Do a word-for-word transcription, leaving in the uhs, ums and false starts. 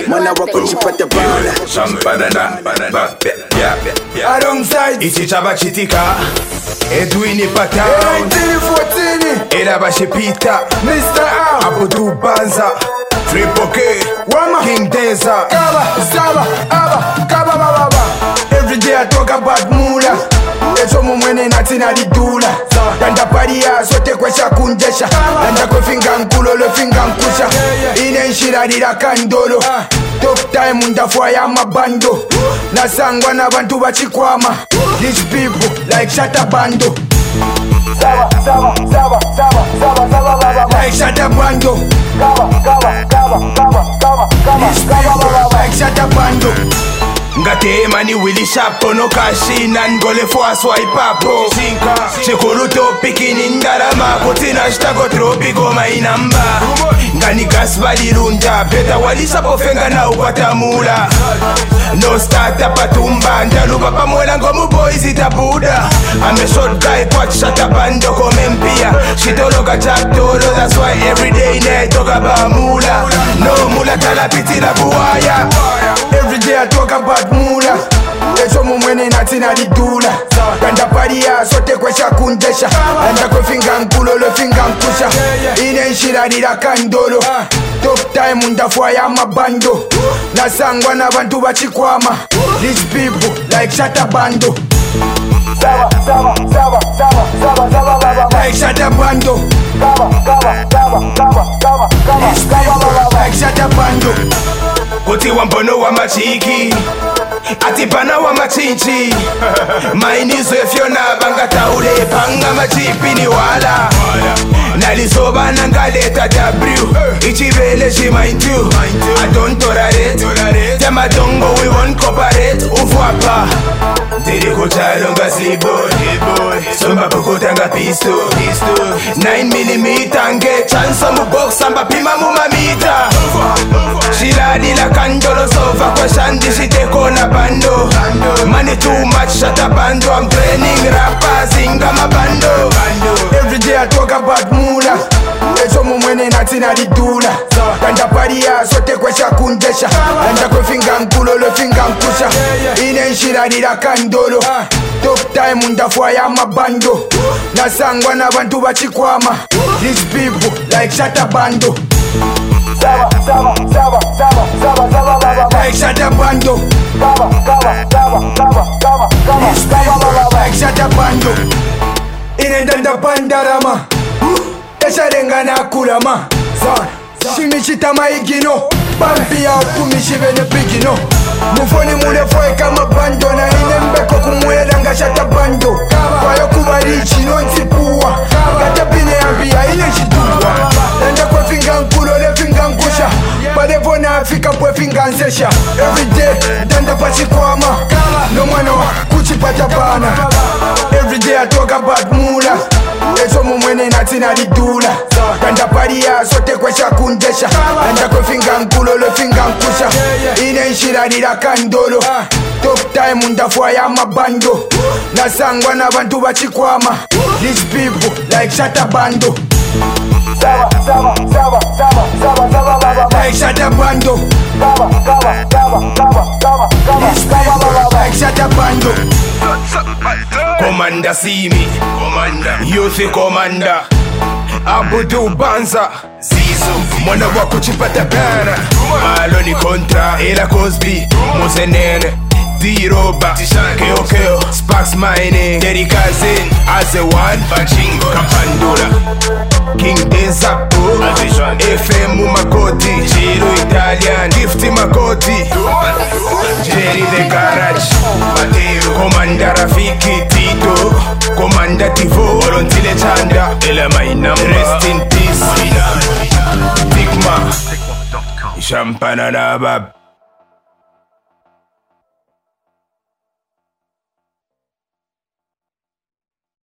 Mwana wako chipata bana Champana na Alongside Ichi chaba chitika Edwin Pata eighteen fourteen Ela bashipita Mister A Abudu Banza Triple K Wama King Deza Kaba Zaba Aba Kaba Baba. Every day I talk about mula Echo mumwene natina didula Danda paria sote kwesha kunjesha Danda kwe finga nkulo le finga nkusha Ine nshira dira kandolo Top time undafwa ya mabando Nasangwa na bantu bachikwama These people like Shatta Bando Saba, saba, saba, saba, saba, saba, saba Like Shatta Bando Kaba, kaba, kaba, kaba, kaba, kaba These people like Shatta Bando Ngate mani Willy Shapo no kashi Nangole fwa swipe apo Chekulu topiki nindarama Kutina shtago tropi goma inamba Ngani gasbali runda Peta wali sapo fenga na ukwata mula No starter patumba Ndaluba pamwela ngomu boys itabuda I'm a short guy kwa Shatta Bando kome mpia Shitologa chatolo That's why every day ne talk about mula No mula talapiti la buwaya Every day I talk about mula Echo mumwene natina didula Danda paria sote kwesha kunjesha Danda kwe finga nkulo le finga nkusha Ine nshira dira kandolo Top time undafwa ya mabando Nasangwa na bantu bachikwama These people like Shatta Bando Saba, saba, saba, saba, saba, saba, saba Like Shatta Bando Kaba, kaba, kaba, kaba, kaba, kaba These people like Shatta Bando Kuti wambono wa machiki Atipana wa machinchi Mainizo efyona banga taule Panga machipi ni wala Nalisoba nangaleta W Ichibele she mind you I don't tolerate Tema dongo we won't cooperate Ufwapa Tiri kuchalonga sleep boy Somba pukutanga pistol nine millimeter nge chanso mu box Samba pima mu mamita Shiladi la kandolo sofa kwa shandi shiteko na bando Money too much Shatta Bando I'm training rappers inga mabando Every day I talk about mula Echo mumwene natina didula Danda paria sote kwesha kunjesha Danda kwe finga nkulo le finga nkusha Ine nshira dira kandolo Top time undafwa ya mabando Nasangwa na bantu bachikwama These people like Shatta Bando Saba, saba, saba, saba, saba, saba, saba Like Shatta Bando Kaba, kaba, kaba, kaba, kaba, kaba These people like Shatta Bando Ine danda pandarama Esharenga na kulama Shimichita maigino Bampi ya kumishive ne pigino Mufoni mule foe kama bando Na ine mbeko kumwela nga Shatta Bando Kwayo kubarichi no ntipuwa Kata pine ambia ine shituwa Nanda kwe finga nkulo le finga nkusha Badevo na Afrika pwe finga nsesha Everyday danda pachikwama No mwana wa kuchipata bana Everyday I talk about mula Echo mumwene natina didula Danda paria sote kwesha kunjesha Danda kwe finga nkulo le finga nkusha Ine nshira dira kandolo Top time undafwa ya mabando Nasangwa na bantu bachikwama These people like Shatta Bando Saba, saba, saba, saba, saba, saba, saba Like Shatta Bando Kaba, kaba, kaba, kaba, kaba, kaba These people like Shatta Bando Commander see me Commander You say Commander Abudu Banza Zizo Mwana wako chipata bana Malo ni kontra Ela Cosby Muzenene D-Roba Keo Keo Sparks Mining Terry Kazin As a one Bachingo Kapandula King Deza F M Makoti Giro Italian Gifty Makoti Jerry the Garage Mateo Commander Rafiki Tito Commander Tivo Olontile Chanda Ela Mainam Rest in peace Tigma Champana na bab